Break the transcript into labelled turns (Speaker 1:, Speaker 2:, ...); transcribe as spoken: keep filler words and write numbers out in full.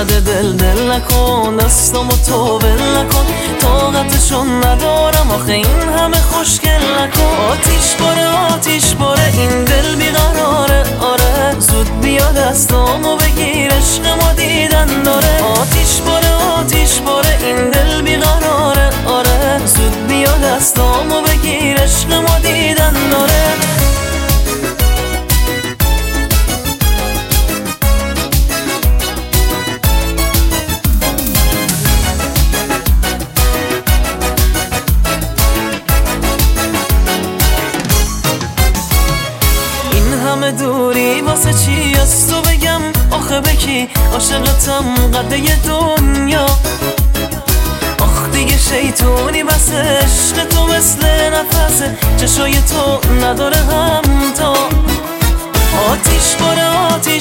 Speaker 1: درد دل دل نکن، دستامو تو ول نکن، طاقتشون ندارم آخه این همه خوشگل نکن. آتیش باره آتیش باره این دل بیقراره، آره زود بیا دستامو بگیر عشقمو دیدن داره. آتیش باره آتیش باره این دل بیقراره، آره زود بیا دستامو بگیر عشقمو دیدن داره. همه دوری واسه چی از تو بگم آخه بکی عاشقتم قده دنیا. آخ دیگه شیطونی بس عشق تو مثل نفسه، چشای تو نداره همتا. آتیش باره آتیش